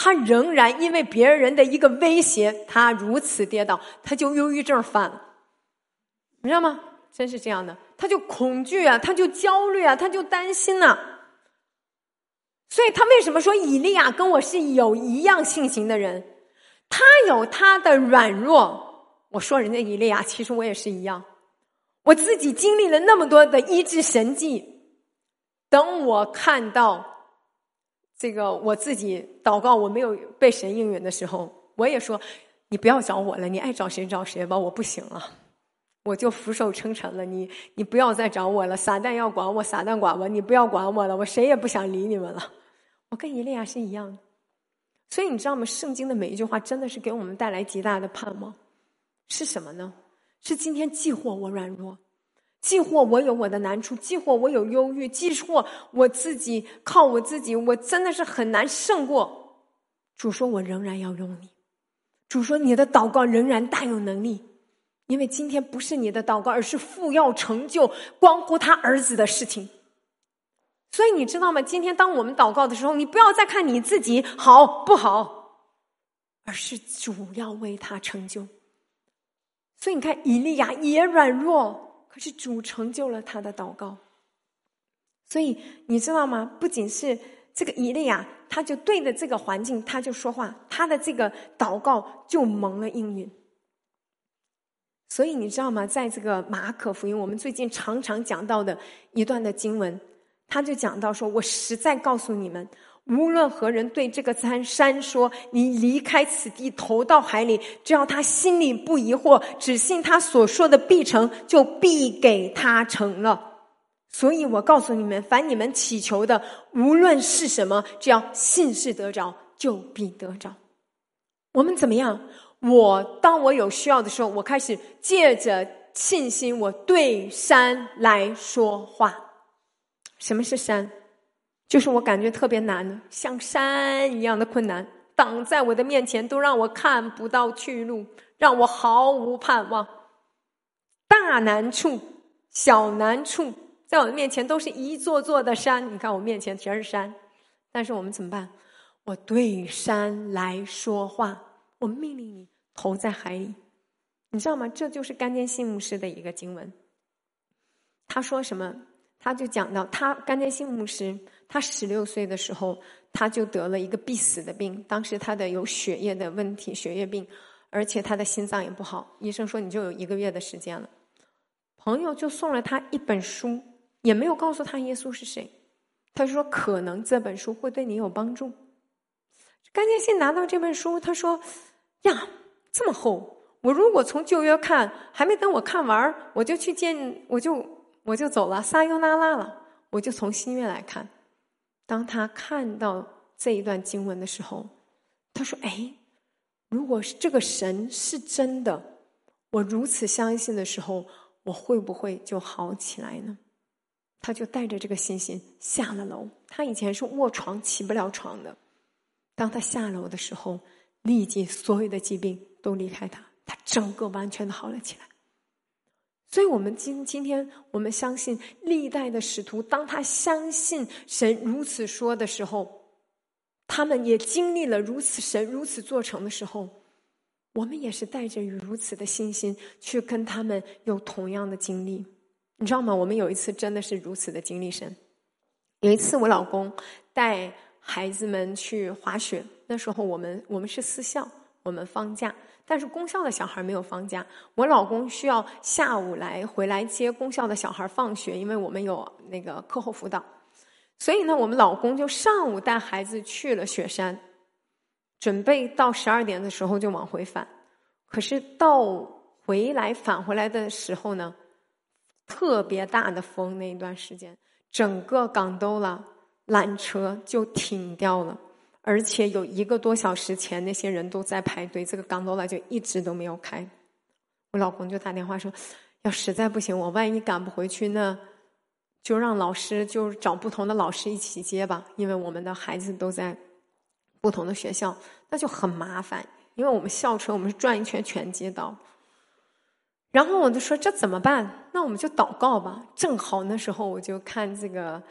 他仍然因为别人的一个威胁，他如此跌倒，他就忧郁症犯了，你知道吗？真是这样的，他就恐惧啊，他就焦虑啊，他就担心啊。所以他为什么说以利亚跟我是有一样性情的人？他有他的软弱，我说人家以利亚，其实我也是一样。我自己经历了那么多的医治神迹，等我看到这个我自己祷告我没有被神应允的时候，我也说你不要找我了，你爱找谁找谁吧，我不行了，我就俯首称臣了，你你不要再找我了，撒旦要管我，撒旦管我，你不要管我了，我谁也不想理你们了。我跟以利亚是一样的。所以你知道吗？圣经的每一句话真的是给我们带来极大的盼望。是什么呢？是今天既或我软弱，既或我有我的难处，既或我有忧郁，既或我自己靠我自己我真的是很难胜过。主说我仍然要用你，主说你的祷告仍然大有能力，因为今天不是你的祷告，而是父要成就关乎他儿子的事情。所以你知道吗？今天当我们祷告的时候，你不要再看你自己好不好，而是主要为他成就。所以你看以利亚也软弱，可是主成就了他的祷告。所以你知道吗？不仅是这个以利亚，他就对着这个环境他就说话，他的这个祷告就蒙了应允。所以你知道吗？在这个马可福音我们最近常常讲到的一段的经文，他就讲到说，我实在告诉你们，无论何人对这个山山说你离开此地投到海里，只要他心里不疑惑，只信他所说的必成，就必给他成了。所以我告诉你们，凡你们祈求的无论是什么，只要信是得着，就必得着。我们怎么样？我当我有需要的时候，我开始借着信心，我对山来说话。什么是山？就是我感觉特别难的，像山一样的困难挡在我的面前，都让我看不到去路，让我毫无盼望。大难处小难处在我的面前都是一座座的山，你看我面前全是山，但是我们怎么办？我对山来说话，我命令你投在海里。你知道吗？这就是甘坚信牧师的一个经文。他说什么？他就讲到他甘坚信牧师，他十六岁的时候他就得了一个必死的病，当时他的有血液的问题，血液病，而且他的心脏也不好，医生说你就有一个月的时间了。朋友就送了他一本书，也没有告诉他耶稣是谁，他说可能这本书会对你有帮助。甘坚信拿到这本书，他说呀，这么厚，我如果从旧约看，还没等我看完我就去见我就我就走了，撒尤那拉了，我就从新约来看。当他看到这一段经文的时候，他说哎，如果是这个神是真的，我如此相信的时候，我会不会就好起来呢？他就带着这个信心下了楼。他以前是卧床起不了床的，当他下楼的时候，立即所有的疾病都离开他，他整个完全的好了起来。所以我们今今天我们相信历代的使徒，当他相信神如此说的时候，他们也经历了如此神如此做成的时候，我们也是带着如此的信心去跟他们有同样的经历。你知道吗？我们有一次真的是如此的经历神。有一次我老公带孩子们去滑雪，那时候我们我们是私校，我们放假，但是公校的小孩没有放假，我老公需要下午来回来接公校的小孩放学，因为我们有那个课后辅导。所以呢，我们老公就上午带孩子去了雪山，准备到十二点的时候就往回返。可是到回来返回来的时候呢，特别大的风，那一段时间整个港兜了缆车就停掉了，而且有一个多小时前那些人都在排队，这个港兜了就一直都没有开。我老公就打电话说，要实在不行我万一赶不回去，那就让老师就找不同的老师一起接吧，因为我们的孩子都在不同的学校，那就很麻烦，因为我们校车我们是转一圈全接到。然后我就说这怎么办？那我们就祷告吧。正好那时候我就看这个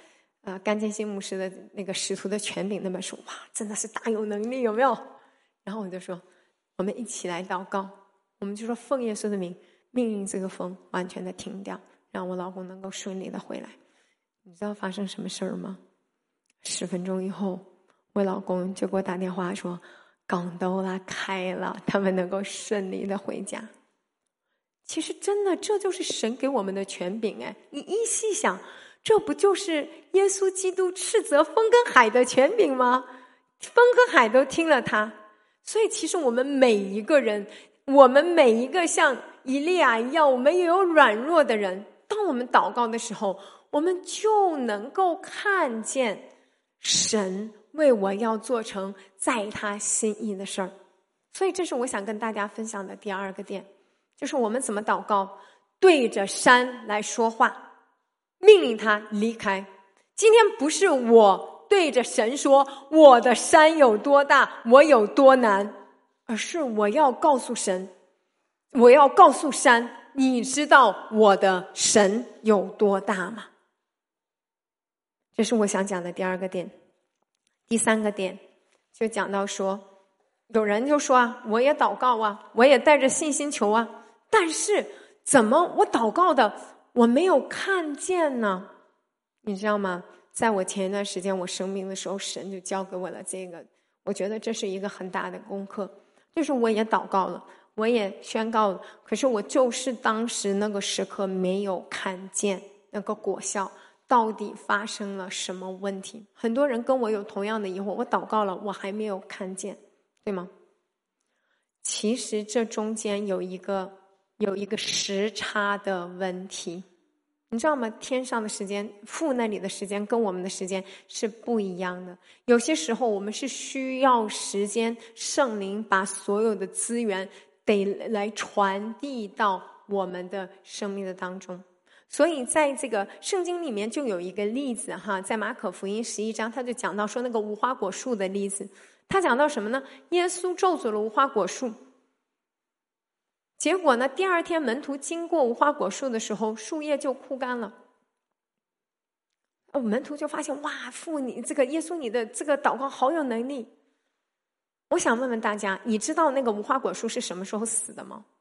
呃甘建新牧师的那个《使徒的权柄》那本书，哇，真的是大有能力，有没有？然后我就说，我们一起来祷告，我们就说奉耶稣的名，命令这个风完全的停掉，让我老公能够顺利的回来。你知道发生什么事儿吗？十分钟以后，我老公就给我打电话说，港都拉开了，他们能够顺利的回家。其实真的，这就是神给我们的权柄哎！你一细想，这不就是耶稣基督斥责风跟海的权柄吗？风跟海都听了他。所以其实我们每一个人，我们每一个像以利亚一样，我们也有软弱的人，当我们祷告的时候，我们就能够看见神为我要做成在他心意的事儿。所以这是我想跟大家分享的第二个点，就是我们怎么祷告，对着山来说话，命令他离开。今天不是我对着神说我的山有多大，我有多难，而是我要告诉神，我要告诉山，你知道我的神有多大吗？这是我想讲的第二个点。第三个点就讲到说，有人就说啊，我也祷告啊，我也带着信心求啊，但是怎么我祷告的我没有看见呢？你知道吗？在我前一段时间我生病的时候，神就教给我了这个，我觉得这是一个很大的功课，就是我也祷告了，我也宣告了，可是我就是当时那个时刻没有看见那个果效，到底发生了什么问题？很多人跟我有同样的疑惑，我祷告了，我还没有看见，对吗？其实这中间有一个有一个时差的问题，你知道吗？天上的时间，父那里的时间跟我们的时间是不一样的。有些时候我们是需要时间，圣灵把所有的资源得来传递到我们的生命的当中。所以在这个圣经里面就有一个例子哈，在马可福音十一章，他就讲到说那个无花果树的例子。他讲到什么呢？耶稣咒诅了无花果树，结果呢，第二天门徒经过无花果树的时候，树叶就枯干了。哦，门徒就发现，哇，父你这个耶稣你的这个祷告好有能力。我想问问大家，你知道那个无花果树是什么时候死的吗？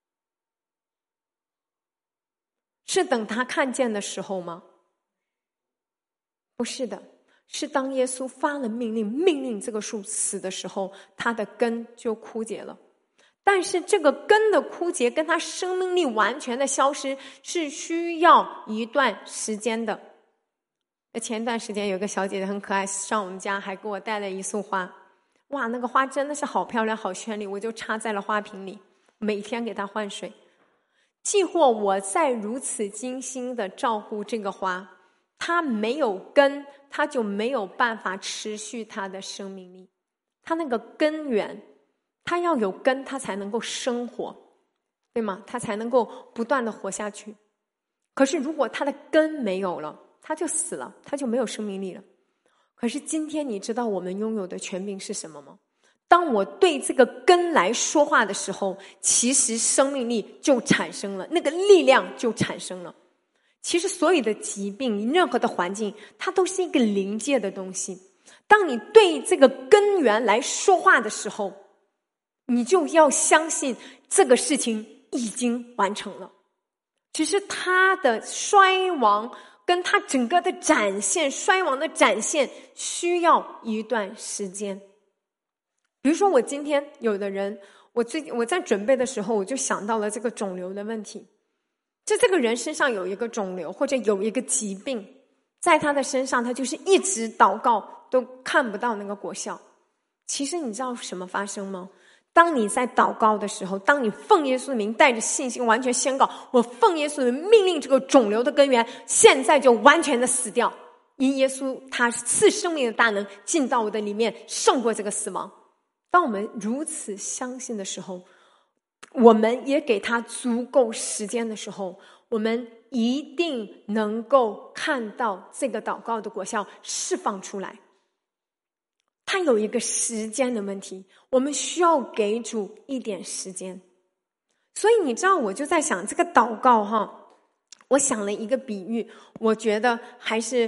是等他看见的时候吗？不是的，是当耶稣发了命令，命令这个树死的时候，它的根就枯竭了。但是这个根的枯竭跟它生命力完全的消失是需要一段时间的。前段时间有个小姐姐很可爱，上我们家还给我带了一束花，哇，那个花真的是好漂亮好绚丽，我就插在了花瓶里，每天给它换水。既或我在如此精心的照顾这个花，它没有根，它就没有办法持续它的生命力。它那个根源，它要有根，它才能够生活，对吗？它才能够不断的活下去。可是如果它的根没有了，它就死了，它就没有生命力了。可是今天你知道我们拥有的权柄是什么吗？当我对这个根来说话的时候，其实生命力就产生了，那个力量就产生了。其实所有的疾病，任何的环境，它都是一个临界的东西。当你对这个根源来说话的时候，你就要相信这个事情已经完成了，只是它的衰亡跟它整个的展现，衰亡的展现需要一段时间。比如说我今天有的人，我最近我在准备的时候，我就想到了这个肿瘤的问题。就这个人身上有一个肿瘤，或者有一个疾病，在他的身上，他就是一直祷告都看不到那个果效。其实你知道什么发生吗？当你在祷告的时候，当你奉耶稣的名带着信心完全宣告，我奉耶稣的名命令这个肿瘤的根源现在就完全的死掉，因耶稣他赐生命的大能进到我的里面，胜过这个死亡。当我们如此相信的时候，我们也给他足够时间的时候，我们一定能够看到这个祷告的果效释放出来。它有一个时间的问题，我们需要给主一点时间。所以你知道，我就在想这个祷告哈，我想了一个比喻，我觉得还是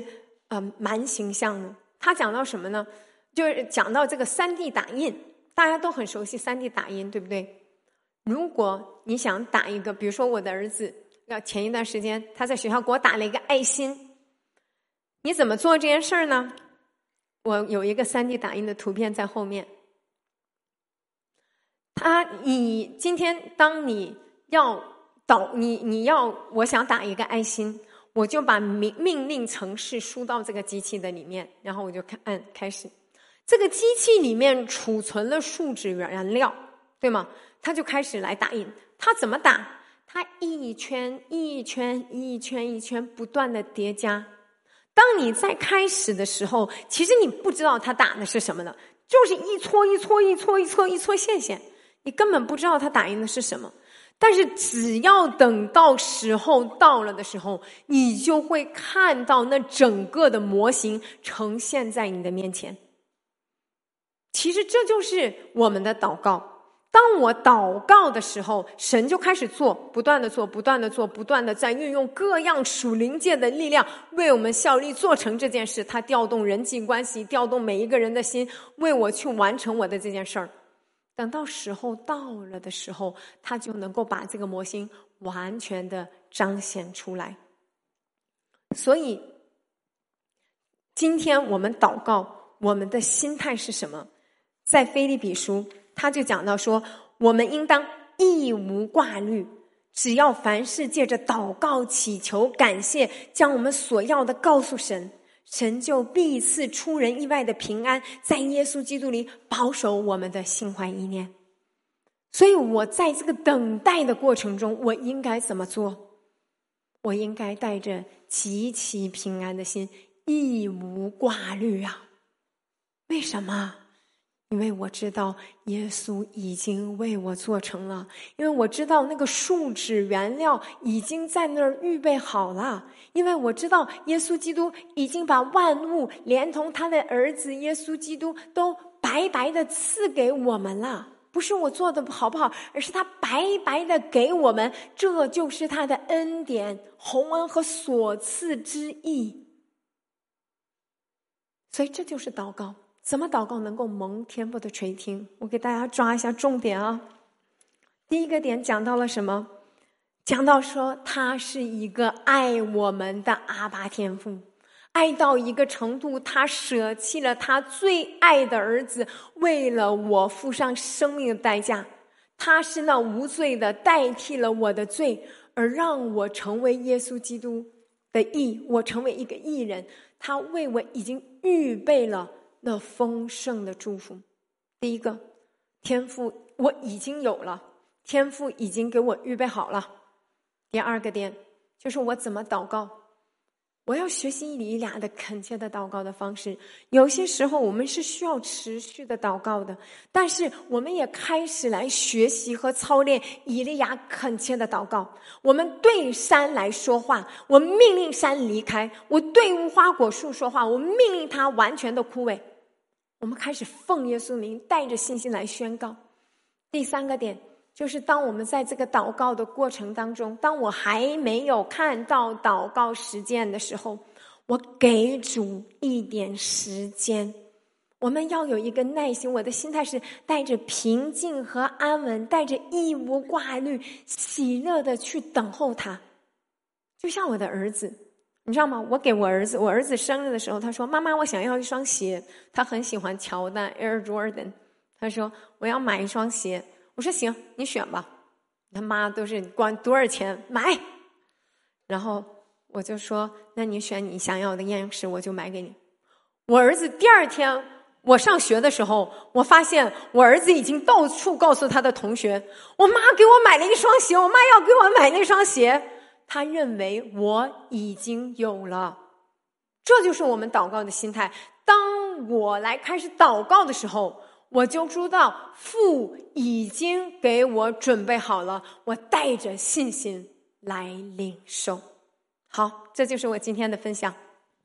呃蛮形象的。他讲到什么呢？就是讲到这个 三 D 打印，大家都很熟悉 三 D 打印，对不对？如果你想打一个，比如说我的儿子要前一段时间他在学校给我打了一个爱心，你怎么做这件事儿呢？我有一个 三 D 打印的图片在后面。他，你今天当你要导你你要我想打一个爱心，我就把命命令程式输到这个机器的里面，然后我就看按开始。这个机器里面储存了树脂原料，对吗？它就开始来打印。它怎么打？它一圈一圈一圈一圈不断的叠加。当你在开始的时候，其实你不知道它打的是什么的，就是一撮一撮一撮一撮一撮线线，你根本不知道它打印的是什么。但是只要等到时候到了的时候，你就会看到那整个的模型呈现在你的面前。其实这就是我们的祷告。当我祷告的时候，神就开始做，不断的做，不断的做，不断的在运用各样属灵界的力量为我们效力，做成这件事。他调动人际关系，调动每一个人的心，为我去完成我的这件事儿。等到时候到了的时候，他就能够把这个模型完全的彰显出来。所以今天我们祷告，我们的心态是什么？在腓立比书他就讲到说，我们应当一无挂虑，只要凡事借着祷告祈求感谢，将我们所要的告诉神，神就必赐出人意外的平安，在耶稣基督里保守我们的心怀意念。所以我在这个等待的过程中，我应该怎么做？我应该带着极其平安的心，一无挂虑啊。为什么？因为我知道耶稣已经为我做成了，因为我知道那个树脂原料已经在那儿预备好了，因为我知道耶稣基督已经把万物连同他的儿子耶稣基督都白白的赐给我们了。不是我做的好不好，而是他白白的给我们，这就是他的恩典、洪恩和所赐之意。所以这就是祷告。怎么祷告能够蒙天父的垂听？我给大家抓一下重点啊。第一个点讲到了什么？讲到说他是一个爱我们的阿爸天父，爱到一个程度，他舍弃了他最爱的儿子，为了我付上生命的代价。他是那无罪的，代替了我的罪，而让我成为耶稣基督的义，我成为一个义人。他为我已经预备了那丰盛的祝福。第一个，天父我已经有了，天父已经给我预备好了。第二个点就是我怎么祷告，我要学习以利亚的恳切的祷告的方式。有些时候我们是需要持续的祷告的，但是我们也开始来学习和操练以利亚恳切的祷告。我们对山来说话，我命令山离开；我对无花果树说话，我命令它完全的枯萎。我们开始奉耶稣名，带着信心来宣告。第三个点就是当我们在这个祷告的过程当中，当我还没有看到祷告实践的时候，我给主一点时间。我们要有一个耐心，我的心态是带着平静和安稳，带着一无挂虑，喜乐的去等候他。就像我的儿子，你知道吗？我给我儿子，我儿子生日的时候，他说妈妈我想要一双鞋，他很喜欢乔丹 Air Jordan， 他说我要买一双鞋。我说行，你选吧，他妈都是管多少钱买。然后我就说那你选你想要的样式，我就买给你。我儿子第二天我上学的时候，我发现我儿子已经到处告诉他的同学，我妈给我买了一双鞋，我妈要给我买那双鞋。他认为我已经有了。这就是我们祷告的心态。当我来开始祷告的时候，我就知道父已经给我准备好了，我带着信心来领受。好，这就是我今天的分享。